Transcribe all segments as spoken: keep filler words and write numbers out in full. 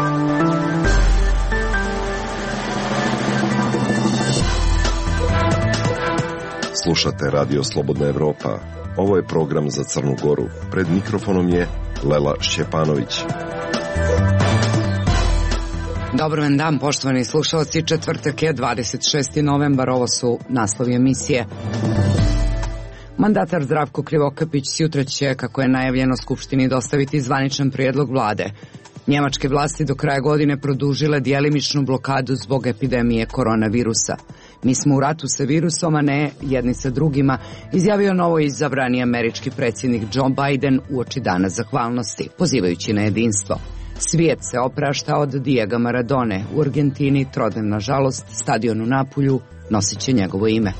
Slušate Radio Slobodna Evropa. Ovo je program za Crnu Goru. Pred mikrofonom je Lela Šćepanović. Dobar vam dan, poštovani slušalci. Četvrtak je dvadeset šesti novembar. Ovo su naslovi emisije. Mandatar Zdravko Krivokapić sutra će, kako je najavljeno, Skupštini dostaviti zvaničan prijedlog vlade. Njemačke vlasti do kraja godine produžile djelimičnu blokadu zbog epidemije koronavirusa. Mi smo u ratu sa virusom, a ne jedni sa drugima, izjavio novo izabrani američki predsjednik Joe Biden uoči Dana zahvalnosti, pozivajući na jedinstvo. Svijet se oprašta od Diego Maradone. U Argentini trodnevna žalost, stadion u Napulju nosit će njegovo ime.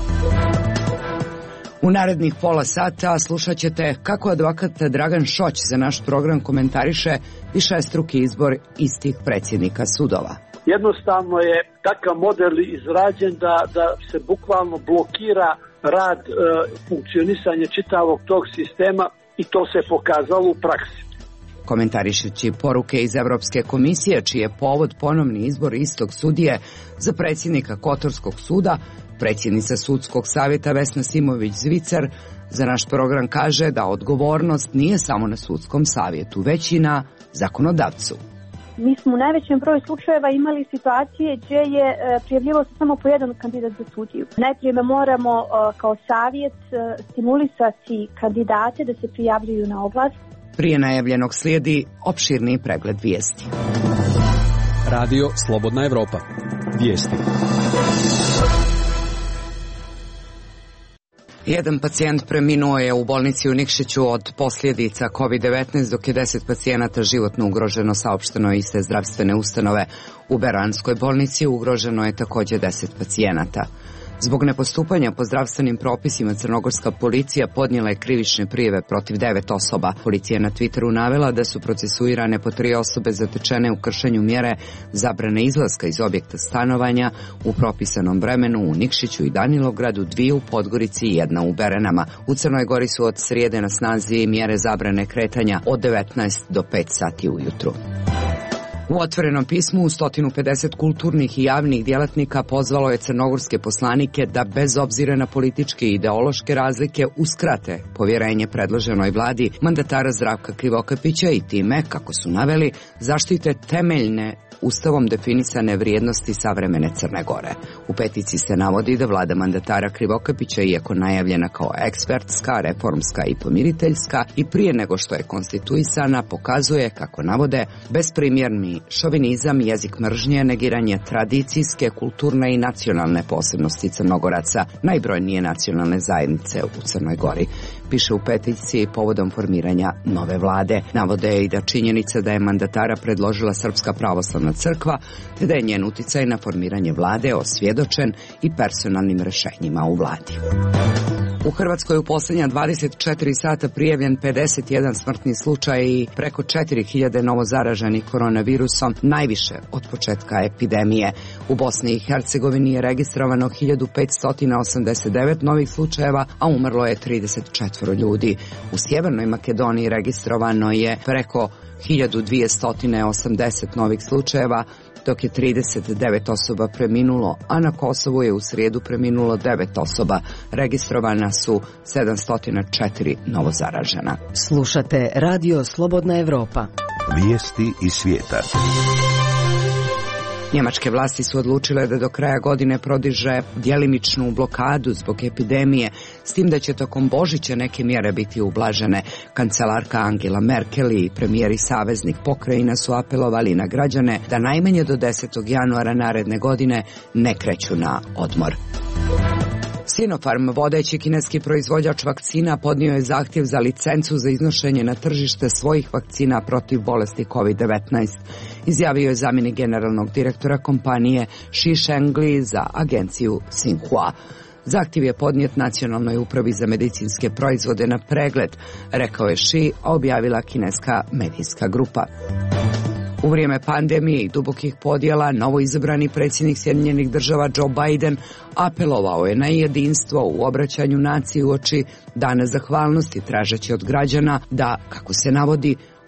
U narednih pola sata slušat ćete kako advokat Dragan Šoć za naš program komentariše višestruki izbor istih predsjednika sudova. Jednostavno je takav model izrađen da, da se bukvalno blokira rad, e, funkcionisanje čitavog tog sistema i to se pokazalo u praksi. Komentarišući poruke iz Evropske komisije, čiji je povod ponovni izbor istog sudije za predsjednika Kotorskog suda, predsjednica Sudskog savjeta Vesna Simović-Zvicer za naš program kaže da odgovornost nije samo na Sudskom savjetu, već i na zakonodavcu. Mi smo u najvećem broju slučajeva imali situacije gdje je prijavljivao se samo po jedan kandidat za sudiju. Najprije moramo kao savjet stimulisati kandidate da se prijavljuju na oglas. Prije najavljenog slijedi opširni pregled vijesti. Radio Slobodna Evropa. Vijesti. Jedan pacijent preminuo je u bolnici u Nikšiću od posljedica kovid devetnaest, dok je deset pacijenata životno ugroženo, saopšteno iz te zdravstvene ustanove. U Beranskoj bolnici ugroženo je također deset pacijenata. Zbog nepostupanja po zdravstvenim propisima crnogorska policija podnijela je krivične prijave protiv devet osoba. Policija je na Twitteru navela da su procesuirane po tri osobe zatečene u kršenju mjere zabrane izlaska iz objekta stanovanja u propisanom vremenu u Nikšiću i Danilogradu, dvije u Podgorici i jedna u Berenama. U Crnoj Gori su od srijede na snazi mjere zabrane kretanja od devetnaest do pet sati ujutru. U otvorenom pismu sto pedeset kulturnih i javnih djelatnika pozvalo je crnogorske poslanike da bez obzira na političke i ideološke razlike uskrate povjerenje predloženoj vladi mandatara Zdravka Krivokapića i time, kako su naveli, zaštite temeljne Ustavom definisane vrijednosti savremene Crne Gore. U peticiji se navodi da vlada mandatara Krivokapića, iako najavljena kao ekspertska, reformska i pomiriteljska, i prije nego što je konstituisana, pokazuje, kako navode, besprimjerni šovinizam, jezik mržnje, negiranje tradicijske, kulturne i nacionalne posebnosti Crnogoraca, najbrojnije nacionalne zajednice u Crnoj Gori. Piše u peticiji povodom formiranja nove vlade. Navode i da činjenica da je mandatara predložila Srpska pravoslavna crkva, te da je njen uticaj na formiranje vlade osvjedočen i personalnim rješenjima u vladi. U Hrvatskoj u posljednja dvadeset četiri sata prijavljen pedeset jedan smrtni slučaj i preko četiri hiljade novozaraženih koronavirusom, najviše od početka epidemije. U Bosni i Hercegovini je registrovano hiljadu petsto osamdeset devet novih slučajeva, a umrlo je trideset četiri ljudi. U Sjevernoj Makedoniji registrovano je preko hiljadu dvjesto osamdeset novih slučajeva, dok je trideset devet osoba preminulo, a na Kosovu je u srijedu preminulo devet osoba. Registrovana su sedamsto četiri novozaražena. Slušate Radio Slobodna Evropa. Vijesti iz svijeta. Njemačke vlasti su odlučile da do kraja godine produže djelimičnu blokadu zbog epidemije, s tim da će tokom Božića neke mjere biti ublažene. Kancelarka Angela Merkel i premijeri saveznih pokrajina su apelovali na građane da najmanje do desetog januara naredne godine ne kreću na odmor. Sinopharm, vodeći kineski proizvođač vakcina, podnio je zahtjev za licencu za iznošenje na tržište svojih vakcina protiv bolesti kovid devetnaest. Izjavio je zamjenik generalnog direktora kompanije Shi Shengli za agenciju Xinhua. Zahtjev je podnijet Nacionalnoj upravi za medicinske proizvode na pregled, rekao je Shi, a objavila kineska medijska grupa. U vrijeme pandemije i dubokih podjela, novoizabrani predsjednik Sjedinjenih država Joe Biden apelovao je na jedinstvo u obraćanju naciji uoči Dana zahvalnosti, tražeći od građana da, kako se navodi,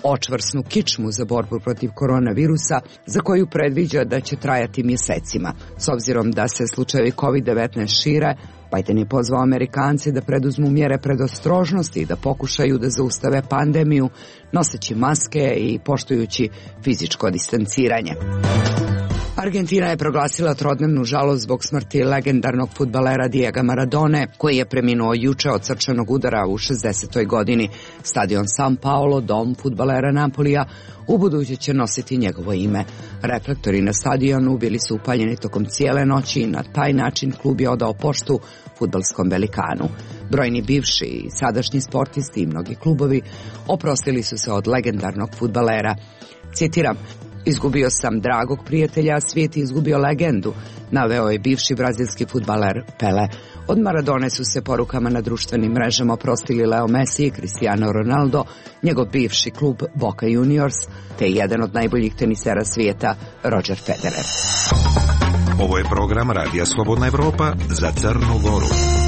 očvrsnu kičmu za borbu protiv koronavirusa, za koju predviđa da će trajati mjesecima. S obzirom da se slučajevi kovid devetnaest šire, Biden je pozvao Amerikance da preduzmu mjere predostrožnosti i da pokušaju da zaustave pandemiju, noseći maske i poštujući fizičko distanciranje. Argentina je proglasila trodnevnu žalost zbog smrti legendarnog fudbalera Diego Maradone, koji je preminuo juče od srčanog udara u šezdesetoj godini. Stadion San Paolo, dom fudbalera Napolija, ubuduće će nositi njegovo ime. Reflektori na stadionu bili su upaljeni tokom cijele noći i na taj način klub je odao poštu fudbalskom velikanu. Brojni bivši i sadašnji sportisti i mnogi klubovi oprostili su se od legendarnog fudbalera. Citiram: "Izgubio sam dragog prijatelja, a svijet je izgubio legendu", naveo je bivši brazilski fudbaler Pele. Od Maradone su se porukama na društvenim mrežama oprostili Leo Messi i Cristiano Ronaldo, njegov bivši klub Boca Juniors, te jedan od najboljih tenisera svijeta Roger Federer. Ovo je program Radija Slobodna Evropa za Crnu Goru.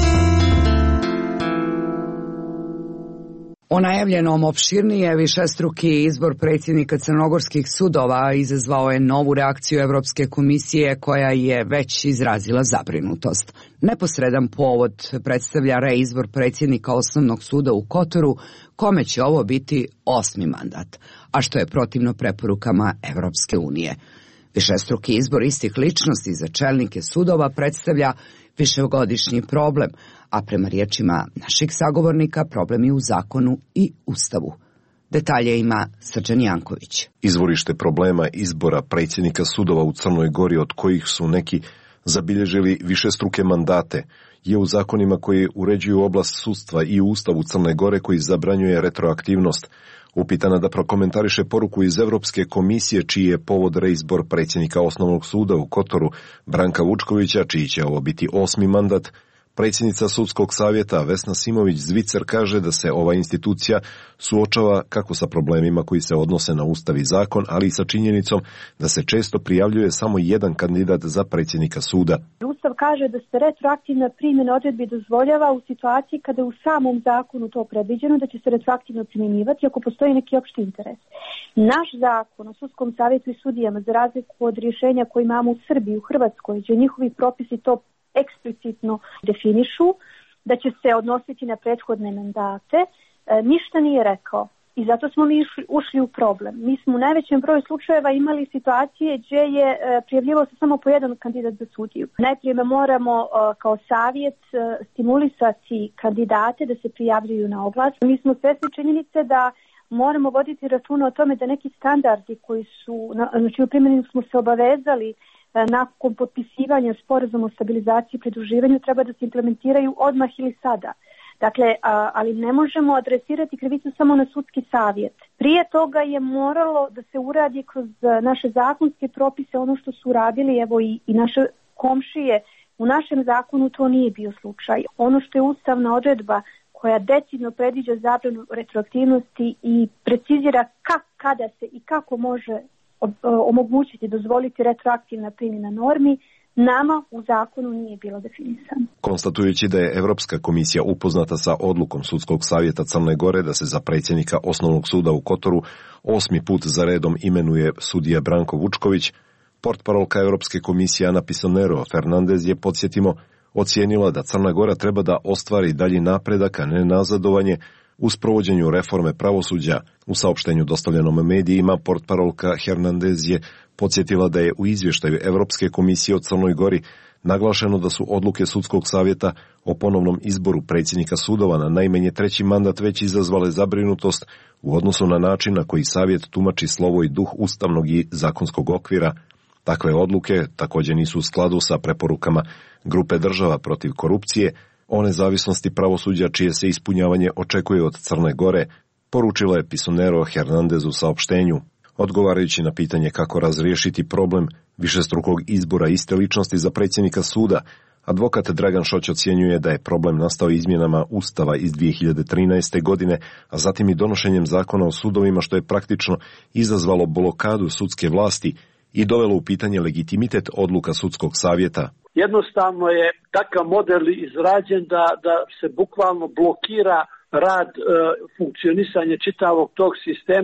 O najavljenom opširnije višestruki izbor predsjednika crnogorskih sudova izazvao je novu reakciju Evropske komisije, koja je već izrazila zabrinutost. Neposredan povod predstavlja reizbor predsjednika Osnovnog suda u Kotoru, kome će ovo biti osmi mandat, a što je protivno preporukama Evropske unije. Višestruki izbor istih ličnosti za čelnike sudova predstavlja višegodišnji problem, a prema riječima naših sagovornika problem je u zakonu i ustavu. Detalje ima Srđan Janković. Izvorište problema izbora predsjednika sudova u Crnoj Gori, od kojih su neki zabilježili višestruke mandate, je u zakonima koji uređuju oblast sudstva i u ustavu Crne Gore koji zabranjuje retroaktivnost. Upitana da prokomentariše poruku iz Evropske komisije čiji je povod reizbor predsjednika Osnovnog suda u Kotoru Branka Vučkovića, čiji će ovo biti osmi mandat, predsjednica Sudskog savjeta Vesna Simović-Zvicer kaže da se ova institucija suočava kako sa problemima koji se odnose na ustav i zakon, ali i sa činjenicom da se često prijavljuje samo jedan kandidat za predsjednika suda. Ustav kaže da se retroaktivna primjena odredbi dozvoljava u situaciji kada je u samom zakonu to predviđeno da će se retroaktivno primjenjivati ako postoji neki opšti interes. Naš zakon o Sudskom savjetu i sudijama, za razliku od rješenja koje imamo u Srbiji, u Hrvatskoj, gdje njihovi propisi to eksplicitno definišu, da će se odnositi na prethodne mandate, e, ništa nije rekao. I zato smo mi išli, ušli u problem. Mi smo u najvećem broju slučajeva imali situacije gdje je e, prijavljivao se samo po jedan kandidat za sudiju. Najprije moramo e, kao savjet e, stimulisati kandidate da se prijavljuju na oglas. Mi smo svjesni činjenice da moramo voditi računa o tome da neki standardi koji su, znači u primjeni smo se obavezali nakon potpisivanja sporazuma o stabilizaciji i pridruživanju, treba da se implementiraju odmah ili sada. Dakle, a, ali ne možemo adresirati krivicu samo na sudski savjet. Prije toga je moralo da se uradi kroz naše zakonske propise ono što su uradili, evo i, i naše komšije. U našem zakonu to nije bio slučaj. Ono što je ustavna odredba koja decidno predviđa zabranu retroaktivnosti i precizira kako, kada se i kako može omogućiti, dozvoliti retroaktivna primjena normi, nama u zakonu nije bilo definisano. Konstatujući da je Evropska komisija upoznata sa odlukom Sudskog savjeta Crne Gore da se za predsjednika Osnovnog suda u Kotoru osmi put za redom imenuje sudija Branko Vučković, portparolka Evropske komisije Ana Pisonero Fernandez je, podsjetimo, ocijenila da Crna Gora treba da ostvari dalji napredak, a ne nazadovanje, u sprovođenju reforme pravosuđa. U saopštenju dostavljenom medijima portparolka Hernandez je podsjetila da je u izvještaju Evropske komisije o Crnoj Gori naglašeno da su odluke Sudskog savjeta o ponovnom izboru predsjednika sudova na najmanje treći mandat već izazvale zabrinutost u odnosu na način na koji savjet tumači slovo i duh ustavnog i zakonskog okvira. Takve odluke također nisu u skladu sa preporukama grupe država protiv korupcije o nezavisnosti pravosuđa čije se ispunjavanje očekuje od Crne Gore, poručila je Pisonero Hernandez u saopštenju. Odgovarajući na pitanje kako razriješiti problem višestrukog izbora iste ličnosti za predsjednika suda, advokat Dragan Šoć ocjenjuje da je problem nastao izmjenama Ustava iz dvije hiljade trinaeste. godine, a zatim i donošenjem zakona o sudovima, što je praktično izazvalo blokadu sudske vlasti i dovelo u pitanje legitimitet odluka Sudskog savjeta. Jednostavno je takav model izrađen da, da se bukvalno blokira rad, e, funkcionisanje čitavog tog sistema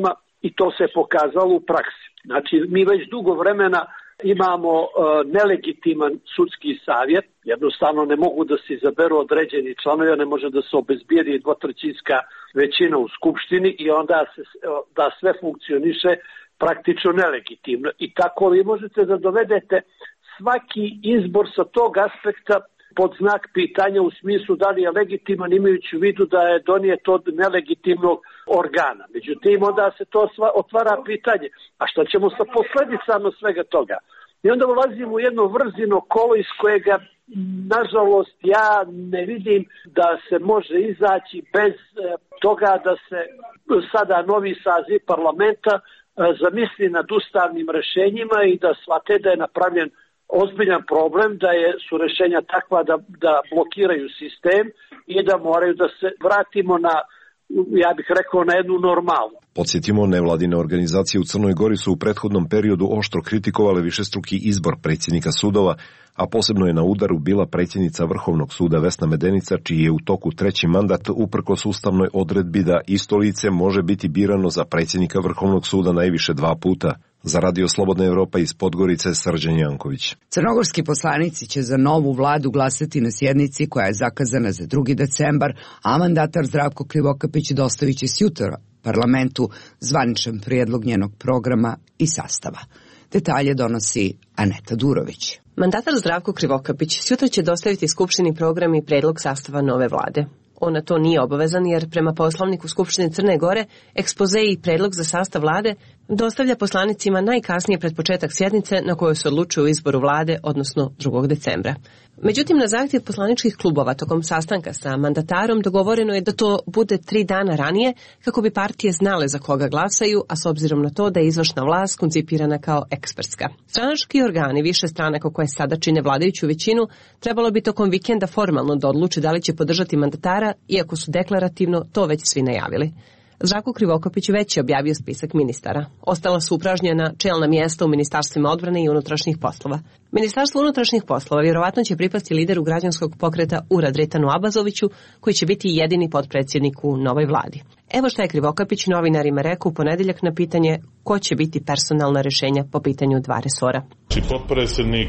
i to se pokazalo u praksi. Znači, mi već dugo vremena imamo uh, nelegitiman sudski savjet, jednostavno ne mogu da se izaberu određeni članovi, ne može da se obezbijedi dvotrećinska većina u skupštini i onda se, da sve funkcioniše praktično nelegitimno. I tako vi možete da dovedete svaki izbor sa tog aspekta pod znak pitanja u smislu da li je legitiman, imajući u vidu da je donijet od nelegitimnog organa. Međutim, onda se to otvara pitanje, a šta ćemo sa posledicama svega toga? I onda ulazimo u jedno vrzino kolo iz kojega, nažalost, ja ne vidim da se može izaći bez toga da se sada novi saziv parlamenta zamisli nad ustavnim rešenjima i da shvate da je napravljen ozbiljan problem, da je, su rešenja takva da, da blokiraju sistem i da moraju da se vratimo na, ja bih rekao, na jednu normalnu. Podsjetimo, nevladine organizacije u Crnoj Gori su u prethodnom periodu oštro kritikovale višestruki izbor predsjednika sudova, a posebno je na udaru bila predsjednica Vrhovnog suda Vesna Medenica, čiji je u toku treći mandat uprkos ustavnoj odredbi da isto lice može biti birano za predsjednika Vrhovnog suda najviše dva puta. Za Radio Slobodna Evropa iz Podgorice, Srđan Janković. Crnogorski poslanici će za novu vladu glasati na sjednici koja je zakazana za drugi decembar, a mandatar Zdravko Krivokapić dostavit će sjutra parlamentu zvaničan prijedlog njenog programa i sastava. Detalje donosi Aneta Durović. Mandatar Zdravko Krivokapić sutra će dostaviti Skupštini program i predlog sastava nove vlade. On na to nije obavezan jer prema poslovniku Skupštine Crne Gore ekspoze i predlog za sastav vlade dostavlja poslanicima najkasnije pred početak sjednice na kojoj se odlučuje o izboru vlade, odnosno drugog decembra. Međutim, na zahtjev poslaničkih klubova tokom sastanka sa mandatarom dogovoreno je da to bude tri dana ranije kako bi partije znale za koga glasaju, a s obzirom na to da je izvršna vlast koncipirana kao ekspertska. Stranački organi više stranaka koje sada čine vladajuću većinu trebalo bi tokom vikenda formalno da odluče da li će podržati mandatara, iako su deklarativno to već svi najavili. Zdravko Krivokapić već je objavio spisak ministara. Ostala su upražnjena čelna mjesta u ministarstvima odbrane i unutrašnjih poslova. Ministarstvo unutrašnjih poslova vjerovatno će pripasti lideru građanskog pokreta Ura Dretanu Abazoviću, koji će biti jedini potpredsjednik u novoj vladi. Evo šta je Krivokapić novinarima rekao u ponedjeljak na pitanje ko će biti personalna rješenja po pitanju dva resora. Potpredsjednik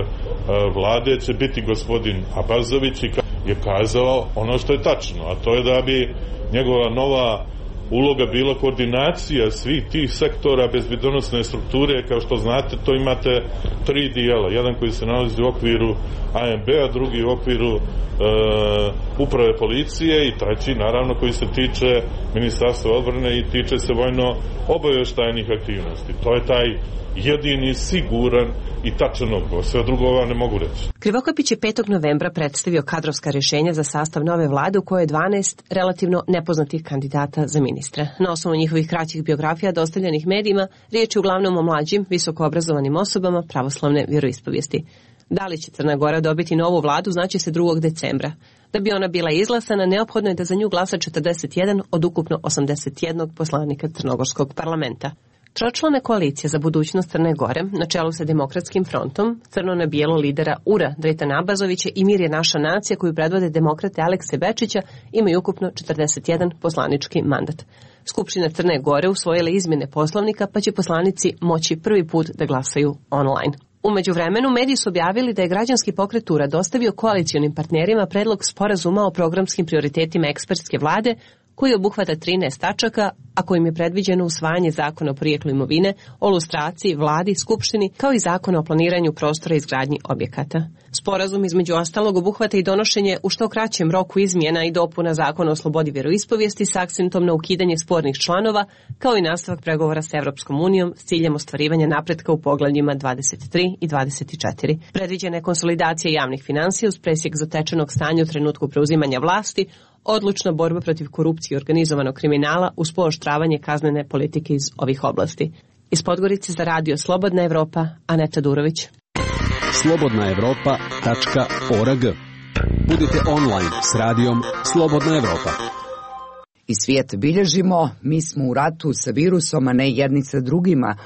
vlade će biti gospodin Abazović i je kazao ono što je tačno, a to je da bi njegova nova uloga bila koordinacija svih tih sektora bezbjednosne strukture. Kao što znate, to imate tri dijela. Jedan koji se nalazi u okviru A M B-a, drugi u okviru e, uprave policije i treći, naravno, koji se tiče Ministarstva odbrane i tiče se vojno-obavještajnih aktivnosti. To je taj jedini, siguran i tačan odgovor. Sve drugo vam ne mogu reći. Krivokapić je petog novembra predstavio kadrovska rješenja za sastav nove vlade u kojoj je dvanaest relativno nepoznatih kandidata za ministra. Na osnovu njihovih kraćih biografija dostavljenih medijima, riječ je uglavnom o mlađim, visokoobrazovanim osobama pravoslavne vjeroispovijesti. Da li će Crna Gora dobiti novu vladu znači se drugog decembra. Da bi ona bila izglasana, neophodno je da za nju glasa četrdeset jedan od ukupno osamdeset jednog poslanika Crnogorskog parlamenta. Tročlana koalicija za budućnost Crne Gore, na čelu sa Demokratskim frontom, crno na bijelo lidera Ura Dretana Abazovića i Mir je naša nacija koju predvode demokrate Alekse Bečića, imaju ukupno četrdeset jedan poslanički mandat. Skupština Crne Gore usvojila izmjene poslovnika, pa će poslanici moći prvi put da glasaju online. U međuvremenu mediji su objavili da je građanski pokret Ura dostavio koalicionim partnerima predlog sporazuma o programskim prioritetima ekspertske vlade koji obuhvata trinaest tačaka, a kojim je predviđeno usvajanje zakona o porijeklu imovine, o lustraciji, vladi, skupštini, kao i zakona o planiranju prostora i izgradnji objekata. Sporazum između ostalog obuhvata i donošenje u što kraćem roku izmjena i dopuna zakona o slobodi vjeroispovijesti s akcentom na ukidanje spornih članova, kao i nastavak pregovora s Evropskom unijom s ciljem ostvarivanja napretka u poglavljima dvadeset tri i dvadeset četiri. Predviđena je konsolidacija javnih financija uz presjek zatečenog stanja u trenutku preuzimanja vlasti, odlučna borba protiv korupcije i organizovanog kriminala uz pooštravanje kaznene politike iz ovih oblasti. Iz Podgorice za Radio Slobodna Evropa, Aneta Durović. slobodna evropa tačka org. Budite online s radijom Slobodna Evropa. I svijet bilježimo, mi smo u ratu sa virusom, a ne jedni sa drugima,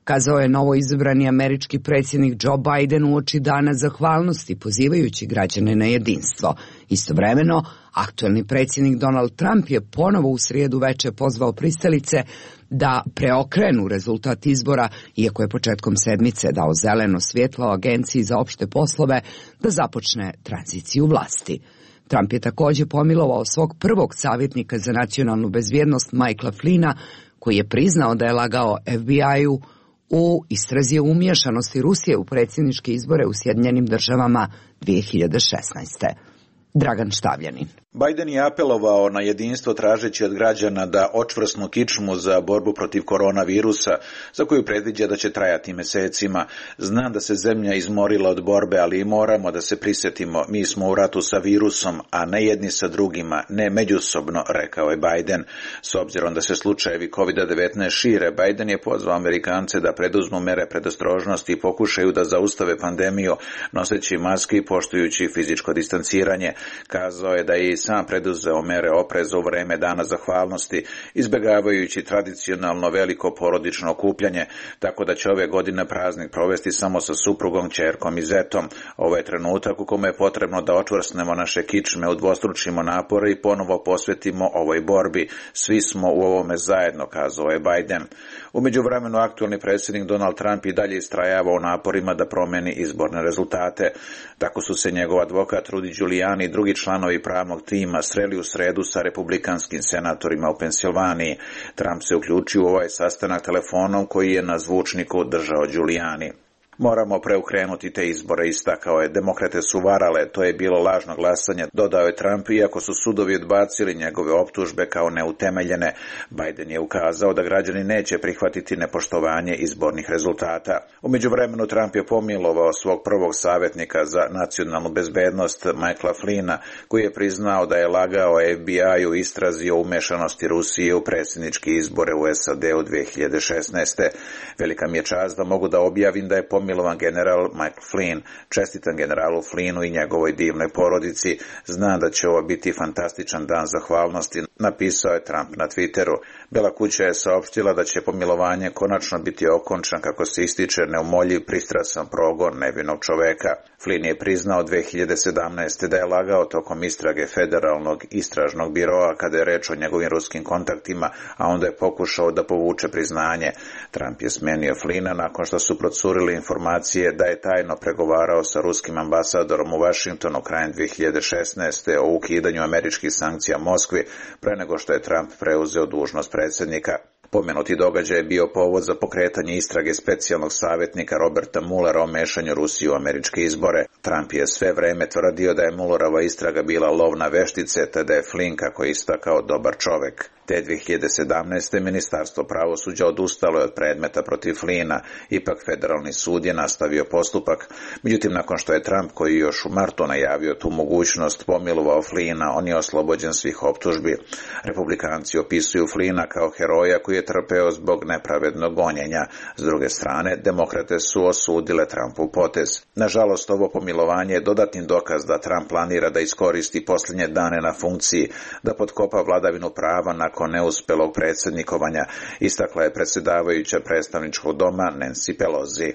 kazao je novo izabrani američki predsjednik Joe Biden uoči dana zahvalnosti, pozivajući građane na jedinstvo. Istovremeno, aktuelni predsjednik Donald Trump je ponovo u srijedu veče pozvao pristalice da preokrenu rezultat izbora, iako je početkom sedmice dao zeleno svjetlo Agenciji za opšte poslove da započne tranziciju vlasti. Trump je također pomilovao svog prvog savjetnika za nacionalnu bezbjednost Michaela Flynna, koji je priznao da je lagao F B I-u u istrazi o umiješanosti Rusije u predsjedničke izbore u Sjedinjenim državama dvije hiljade šesnaeste. Dragan Štavljanin. Biden je apelovao na jedinstvo tražeći od građana da očvrsnu kičmu za borbu protiv koronavirusa, za koju predviđa da će trajati mesecima. Znam da se zemlja izmorila od borbe, ali moramo da se prisjetimo, mi smo u ratu sa virusom, a ne jedni sa drugima, ne međusobno, rekao je Biden. S obzirom da se slučajevi kovid devetnaest šire, Biden je pozvao Amerikance da preduzmu mere predostrožnosti i pokušaju da zaustave pandemiju, noseći maske i poštujući fizičko distanciranje. Kazao je da je i sam preduzeo mere opreza u vreme dana zahvalnosti, izbjegavajući tradicionalno veliko porodično okupljanje, tako da će ove godine praznik provesti samo sa suprugom, ćerkom i zetom. Ovo je trenutak u kome je potrebno da očvrsnemo naše kičme, udvostručimo napore i ponovo posvetimo ovoj borbi. Svi smo u ovome zajedno, kazao je Biden. U međuvremenu aktualni predsjednik Donald Trump i dalje istrajava u naporima da promeni izborne rezultate. Tako su se njegov advokat Rudy Giuliani i drugi članovi pravnog tima sreli u sredu sa republikanskim senatorima u Pensilvaniji. Trump se uključio u ovaj sastanak telefonom koji je na zvučniku držao Giuliani. Moramo preokrenuti te izbore, istakao je. Demokrate su varale, to je bilo lažno glasanje, dodao je Trump, iako su sudovi odbacili njegove optužbe kao neutemeljene. Biden je ukazao da građani neće prihvatiti nepoštovanje izbornih rezultata. U međuvremenu Trump je pomilovao svog prvog savjetnika za nacionalnu bezbednost Michaela Flynna, koji je priznao da je lagao F B I u istrazi o umešanosti Rusije u predsjedničke izbore u S A D u dvije hiljade šesnaeste. Velika mi je čast da mogu da objavim da je pomilovan general Michael Flynn. Čestitam generalu Flynnu i njegovoj divnoj porodici. Znam da će ovo biti fantastičan dan zahvalnosti, napisao je Trump na Twitteru. Bela kuća je saopštila da će pomilovanje konačno biti okončan kako se ističe neumoljiv pristrasan progon nevinog čoveka. Flynn je priznao dvije hiljade sedamnaeste da je lagao tokom istrage federalnog istražnog biroa kada je reč o njegovim ruskim kontaktima, a onda je pokušao da povuče priznanje. Trump je smenio Flynna nakon što su procurili informacije da je tajno pregovarao sa ruskim ambasadorom u Vašingtonu krajem dvije hiljade šesnaeste o ukidanju američkih sankcija Moskvi pre nego što je Trump preuzeo dužnost predsjednika. Pomenuti događaj je bio povod za pokretanje istrage specijalnog savjetnika Roberta Muellera o mešanju Rusije u američke izbore. Trump je sve vreme tvrdio da je Muellerova istraga bila lov na veštice, te da je Flynn, kako je istakao, dobar čovek. Te dvije hiljade sedamnaeste. Ministarstvo pravosuđa odustalo je od predmeta protiv Flynna, ipak federalni sud je nastavio postupak. Međutim, nakon što je Trump, koji još u martu najavio tu mogućnost, pomilovao Flynna, on je oslobođen svih optužbi. Republikanci opisuju Flynna kao heroja koji je trpeo zbog nepravednog gonjenja. S druge strane, demokrate su osudile Trumpov potez. Nažalost, ovo pomilovanje je dodatni dokaz da Trump planira da iskoristi posljednje dane na funkciji, da potkopa vladavinu prava nakon neuspelog predsjednikovanja, istakla je predsjedavajuća predstavničkog doma Nancy Pelosi.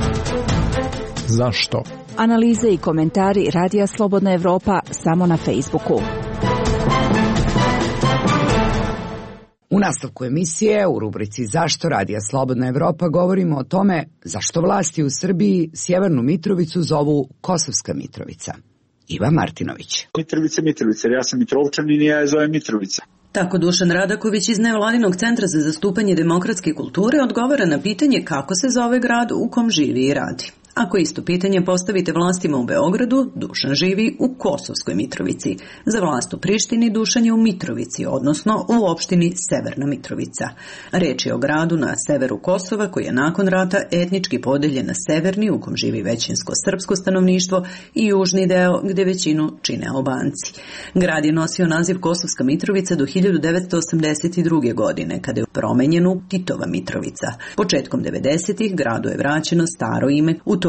Zašto? Analize i komentari Radija Slobodna Evropa samo na Facebooku. U nastavku emisije, u rubrici Zašto Radija Slobodna Evropa, govorimo o tome zašto vlasti u Srbiji Sjevernu Mitrovicu zovu Kosovska Mitrovica. Iva Martinović. Mitrovica, Mitrovica, ja sam Mitrovčanin i ja je zovem Mitrovica. Tako Dušan Radaković iz Nevladinog centra za zastupanje demokratske kulture odgovara na pitanje kako se zove grad u kom živi i radi. Ako isto pitanje postavite vlastima u Beogradu, Dušan živi u Kosovskoj Mitrovici. Za vlast u Prištini Dušan je u Mitrovici, odnosno u opštini Severna Mitrovica. Reč je o gradu na severu Kosova koji je nakon rata etnički podeljen na severni, u kom živi većinsko srpsko stanovništvo, i južni deo gde većinu čine Albanci. Grad je nosio naziv Kosovska Mitrovica do hiljadu devetsto osamdeset druge. godine, kada je promenjen u Titova Mitrovica. Početkom devedesetih gradu je vraćeno staro ime. U to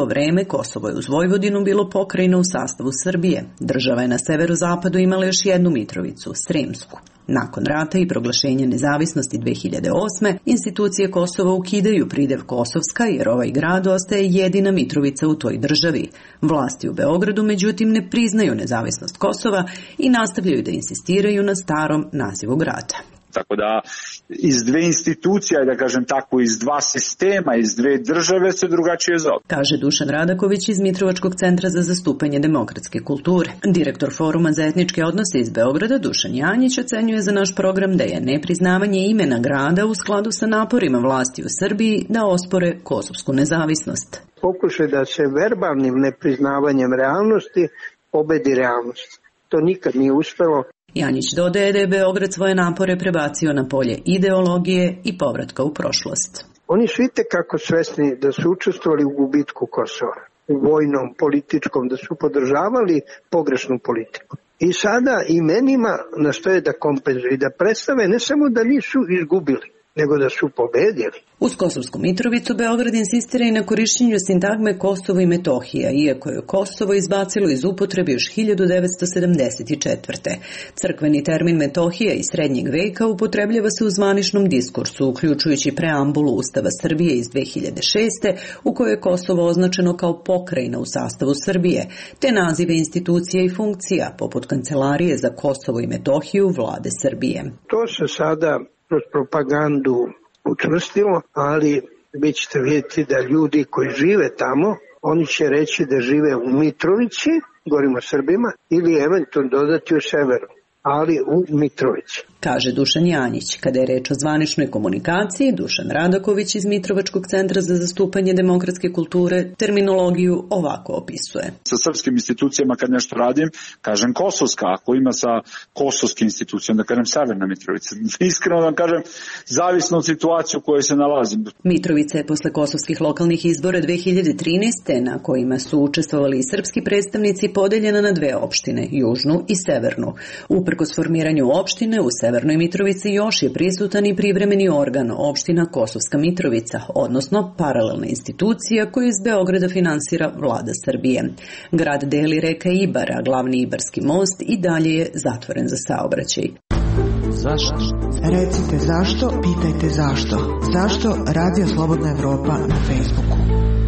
to vreme Kosovo je uz Vojvodinu bilo pokrajina u sastavu Srbije. Država je na severozapadu imala još jednu Mitrovicu, Sremsku. Nakon rata i proglašenja nezavisnosti dve hiljade osme. institucije Kosova ukidaju pridev Kosovska jer ovaj grad ostaje jedina Mitrovica u toj državi. Vlasti u Beogradu međutim ne priznaju nezavisnost Kosova i nastavljaju da insistiraju na starom nazivu grada. Tako da iz dve institucije, da kažem tako, iz dva sistema, iz dve države se drugačije zove. Kaže Dušan Radaković iz Mitrovačkog centra za zastupanje demokratske kulture. Direktor Foruma za etničke odnose iz Beograda, Dušan Janjić, ocenjuje za naš program da je nepriznavanje imena grada u skladu sa naporima vlasti u Srbiji da ospore kosovsku nezavisnost. Pokušaj da se verbalnim nepriznavanjem realnosti pobedi realnost. To nikad nije uspelo. Janjić dodaje da je Beograd svoje napore prebacio na polje ideologije i povratka u prošlost. Oni su itekako svesni da su učestvovali u gubitku Kosova, u vojnom, političkom, da su podržavali pogrešnu politiku. I sada imenima nastoje da kompenzuju i da predstave ne samo da nisu izgubili, nego da su pobedili. Uz Kosovsku Mitrovicu Beograd insistira i na korišćenju sintagme Kosovo i Metohija, iako je Kosovo izbacilo iz upotrebe još hiljadu devetsto sedamdeset četvrte. Crkveni termin Metohija iz srednjeg veka upotrebljava se u zvaničnom diskursu, uključujući preambulu Ustava Srbije iz dve hiljade šeste. u kojoj je Kosovo označeno kao pokrajina u sastavu Srbije, te nazive institucija i funkcija, poput Kancelarije za Kosovo i Metohiju vlade Srbije. To se sada kroz propagandu učvrstilo, ali vi ćete vidjeti da ljudi koji žive tamo, oni će reći da žive u Mitrovici, govorimo o Srbima, ili eventualno dodati u severu, ali u Mitrovici. Kaže Dušan Janjić. Kada je reč o zvaničnoj komunikaciji, Dušan Radaković iz Mitrovačkog centra za zastupanje demokratske kulture terminologiju ovako opisuje. Sa srpskim institucijama kad nešto radim, kažem Kosovska, ako ima sa kosovskim institucijom, da kažem Severna Mitrovica. Iskreno da vam kažem, zavisno od situacije u kojoj se nalazim. Mitrovica je posle kosovskih lokalnih izbora dve hiljade trinaeste. na kojima su učestvovali i srpski predstavnici podeljena na dve opštine, južnu i severnu. Uprkos formiranju opštine u Severnoj Mitrovici još je prisutan i privremeni organ opština Kosovska Mitrovica, odnosno paralelna institucija koju iz Beograda finansira vlada Srbije. Grad deli reka Ibar, a glavni Ibarski most i dalje je zatvoren za saobraćaj. Zašto? Recite zašto, pitajte zašto. Zašto Radio Slobodna Evropa na Facebooku?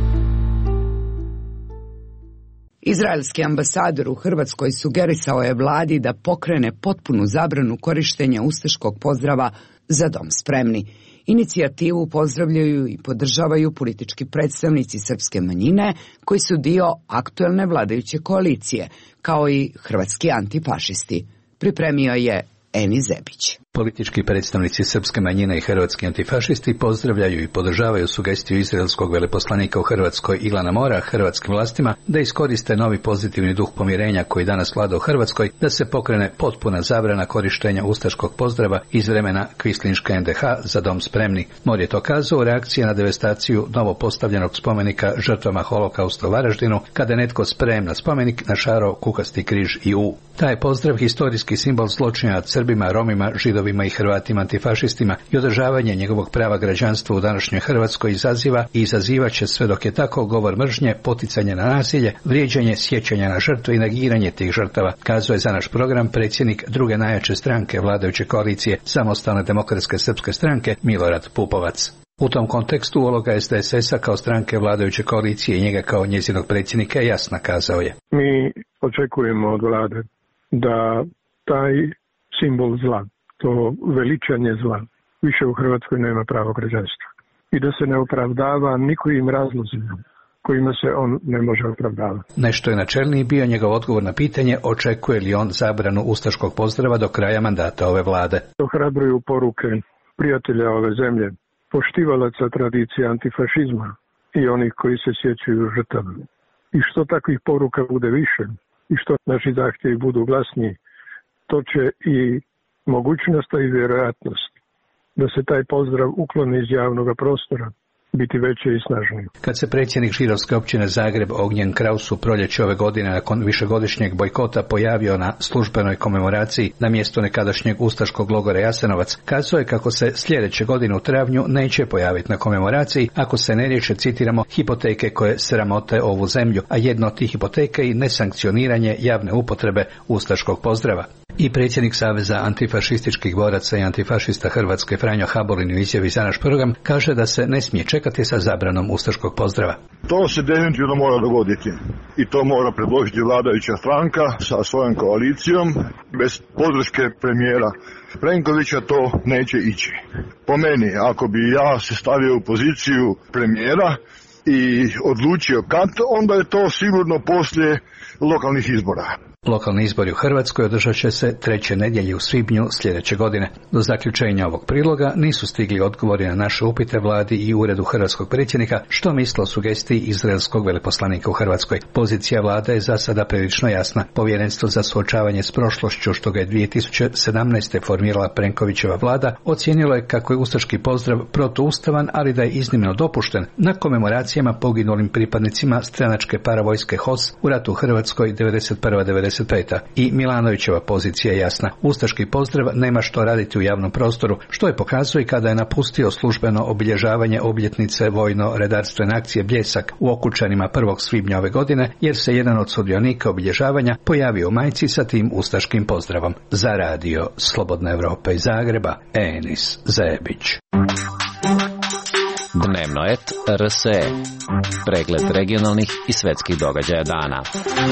Izraelski ambasador u Hrvatskoj sugerisao je vladi da pokrene potpunu zabranu korištenja ustaškog pozdrava Za dom spremni. Inicijativu pozdravljaju i podržavaju politički predstavnici srpske manjine koji su dio aktuelne vladajuće koalicije, kao i hrvatski antifašisti. Pripremio je Eni Zebić. Politički predstavnici srpske manjine i hrvatski antifašisti pozdravljaju i podržavaju sugestiju izraelskog veleposlanika u Hrvatskoj Ilana Mora hrvatskim vlastima da iskoriste novi pozitivni duh pomirenja koji danas vlada u Hrvatskoj, da se pokrene potpuna zabrana korištenja ustaškog pozdrava iz vremena kvislinške en de ha Za dom spremni. Mor je to kazao u reakciji na devastaciju novo postavljenog spomenika žrtvama holokausta u Varaždinu, kada je netko sprem na spomenik našarao kukasti križ i U. Taj pozdrav historijski simbol zločina nad Srbima, Romima, Židovima i Hrvatima antifašistima i održavanje njegovog prava građanstva u današnjoj Hrvatskoj izaziva i izazivaće sve dok je tako govor mržnje, poticanje na nasilje, vrijeđanje, sjećanje na žrtve i negiranje tih žrtava, kazuje za naš program predsjednik druge najjače stranke vladajuće koalicije Samostalne demokratske srpske stranke Milorad Pupovac. U tom kontekstu uloga es de es es a kao stranke vladajuće koalicije i njega kao njezinog predsjednika je jasna, kazao je. Mi očekujemo od vlade da taj simbol zla, to veličanje zla, više u Hrvatskoj nema pravo građanstva. I da se ne opravdava nikojim razlozima kojima se on ne može opravdavati. Nešto je načelniji bio njegov odgovor na pitanje očekuje li on zabranu ustaškog pozdrava do kraja mandata ove vlade. Ohrabruju poruke prijatelja ove zemlje, poštivalaca tradicije antifašizma i onih koji se sjećaju žrtava. I što takvih poruka bude više i što naši zahtjevi budu glasniji, to će i mogućnost i vjerojatnost da se taj pozdrav ukloni iz javnog prostora biti veće i snažnije. Kad se predsjednik židovske općine Zagreb Ognjen Kraus u proljeće ove godine nakon višegodišnjeg bojkota pojavio na službenoj komemoraciji na mjestu nekadašnjeg ustaškog logora Jasenovac, kazao je kako se sljedeće godine u travnju neće pojaviti na komemoraciji ako se ne riješe, citiramo, hipoteke koje sramote ovu zemlju, a jedno od tih hipoteka i nesankcioniranje javne upotrebe ustaškog pozdrava. I predsjednik Saveza antifašističkih boraca i antifašista Hrvatske Franjo Habolin u izjavi za naš program kaže da se ne smije čekati sa zabranom ustaškog pozdrava. To se definitivno mora dogoditi i to mora predložiti vladajuća stranka sa svojom koalicijom. Bez podrške premijera Plenkovića to neće ići. Po meni, ako bi ja se stavio u poziciju premijera i odlučio kad, onda je to sigurno poslije lokalnih izbora. Lokalni izbori u Hrvatskoj održat će se treće nedjelje u svibnju sljedeće godine. Do zaključenja ovog priloga nisu stigli odgovori na naše upite vladi i uredu hrvatskog predsjednika što misle o sugestiji izraelskog veleposlanika u Hrvatskoj. Pozicija vlade je za sada prilično jasna. Povjerenstvo za suočavanje s prošlošću, što ga je dvije tisuće sedamnaeste formirala Plenkovićeva vlada, ocijenilo je kako je ustaški pozdrav protuustavan, ali da je iznimno dopušten na komemoracijama poginulim pripadnicima stranačke paravojske H O S u ratu u Hrvatskoj devedeset prva devedeset peta. I Milanovićeva pozicija je jasna. Ustaški pozdrav nema što raditi u javnom prostoru, što je pokazuje kada je napustio službeno obilježavanje obljetnice vojno-redarstvene akcije Bljesak u Okučanima prvog svibnja ove godine, jer se jedan od sudionika obilježavanja pojavio u majici sa tim ustaškim pozdravom. Za radio Slobodna Evropa iz Zagreba, Enis Zebić. Dnevno et R S E. Pregled regionalnih i svetskih događaja dana.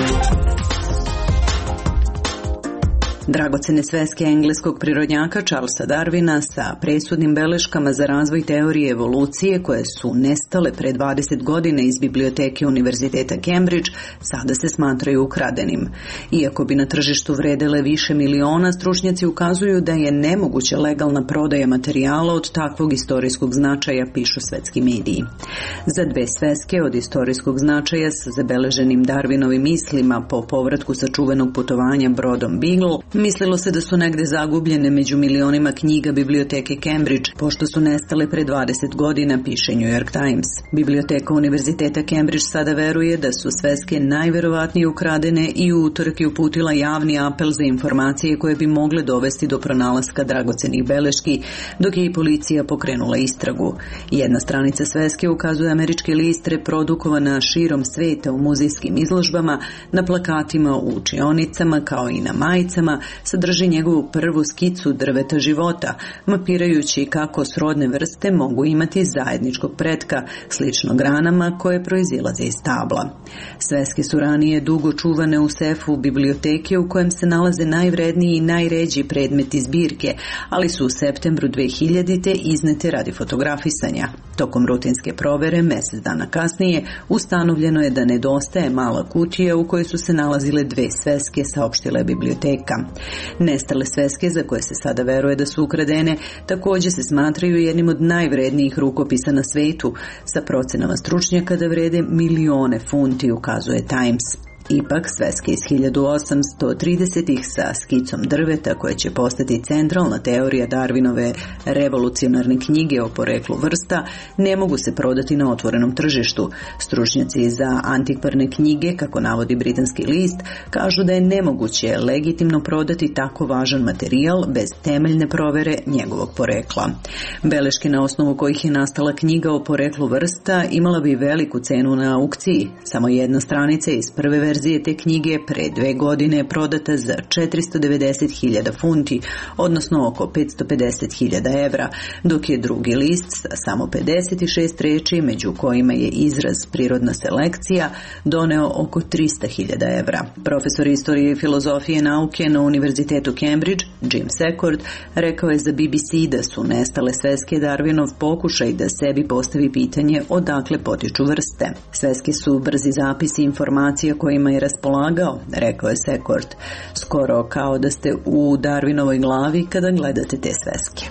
Dragocene sveske engleskog prirodnjaka Charlesa Darwina sa presudnim beleškama za razvoj teorije evolucije koje su nestale pre dvadeset godina iz biblioteke Univerziteta Cambridge sada se smatraju ukradenim. Iako bi na tržištu vredele više miliona, stručnjaci ukazuju da je nemoguće legalna prodaja materijala od takvog istorijskog značaja, pišu svetski mediji. Za dve sveske od istorijskog značaja sa zabeleženim Darwinovim mislima po povratku sa čuvenog putovanja brodom Beagle mislilo se da su negde zagubljene među milionima knjiga biblioteke Cambridge, pošto su nestale pre dvadeset godina, piše New York Times. Biblioteka Univerziteta Cambridge sada veruje da su sveske najverovatnije ukradene i u utorak je uputila javni apel za informacije koje bi mogle dovesti do pronalaska dragocenih beleški, dok je i policija pokrenula istragu. Jedna stranica sveske ukazuje američki list reprodukovana širom sveta u muzejskim izložbama, na plakatima u učionicama kao i na majicama, sadrži njegovu prvu skicu drveta života, mapirajući kako srodne vrste mogu imati zajedničkog pretka, slično granama koje proizilaze iz stabla. Sveske su ranije dugo čuvane u sefu biblioteke u kojem se nalaze najvredniji i najređi predmeti zbirke, ali su u septembru dve hiljadite iznete radi fotografisanja. Tokom rutinske provere, mjesec dana kasnije, ustanovljeno je da nedostaje mala kutija u kojoj su se nalazile dve sveske, saopštila je biblioteka. Nestale sveske, za koje se sada veruje da su ukradene, također se smatraju jednim od najvrednijih rukopisa na svetu, sa procenama stručnjaka da vrede milione funti, ukazuje Times. Ipak, sveske iz hiljadu osamsto tridesetih sa skicom drveta koje će postati centralna teorija Darwinove revolucionarne knjige o poreklu vrsta ne mogu se prodati na otvorenom tržištu. Stručnjaci za antikvarne knjige, kako navodi britanski list, kažu da je nemoguće legitimno prodati tako važan materijal bez temeljne provere njegovog porekla. Beleške na osnovu kojih je nastala knjiga o poreklu vrsta imala bi veliku cenu na aukciji. Samo jedna stranica iz prve verzije te knjige pre dve godine je prodata za četiristo devedeset hiljada funti, odnosno oko petsto pedeset hiljada evra, dok je drugi list sa samo pedeset šest reči, među kojima je izraz prirodna selekcija, doneo oko tristo hiljada evra. Profesor istorije i filozofije nauke na Univerzitetu Cambridge, Jim Secord, rekao je za B B C da su nestale sveske Darwinov pokušaj da sebi postavi pitanje odakle potiču vrste. Sveske su brzi zapisi informacija kojima je raspolagao, rekao je Secord, skoro kao da ste u Darwinovoj glavi kada gledate te sveske.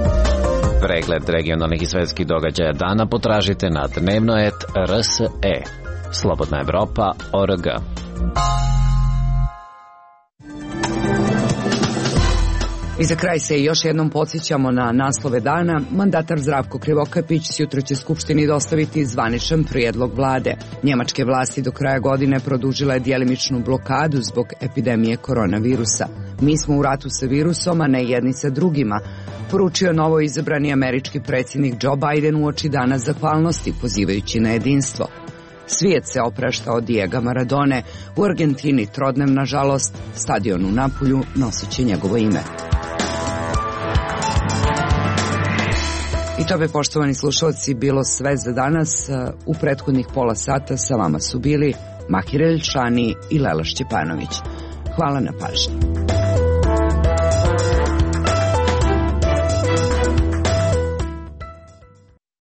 Pregled regionalnih i svetskih događaja dana potražite na dnevno et R S E. Slobodna Evropa, O R G. I za kraj se još jednom podsjećamo na naslove dana. Mandatar Zdravko Krivokapić sutra će Skupštini dostaviti zvaničan prijedlog vlade. Njemačke vlasti do kraja godine produžila je djelimičnu blokadu zbog epidemije koronavirusa. Mi smo u ratu sa virusom, a ne jedni sa drugima, poručio novo izabrani američki predsjednik Joe Biden uoči dana zahvalnosti, pozivajući na jedinstvo. Svijet se oprašta od Diega Maradone. U Argentini trodnem, nažalost, stadion u Napulju nosit će njegovo ime. I to bi, poštovani slušalci, bilo sve za danas. U prethodnih pola sata sa vama su bili Mahir Elšani i Lela Šćepanović. Hvala na pažnji.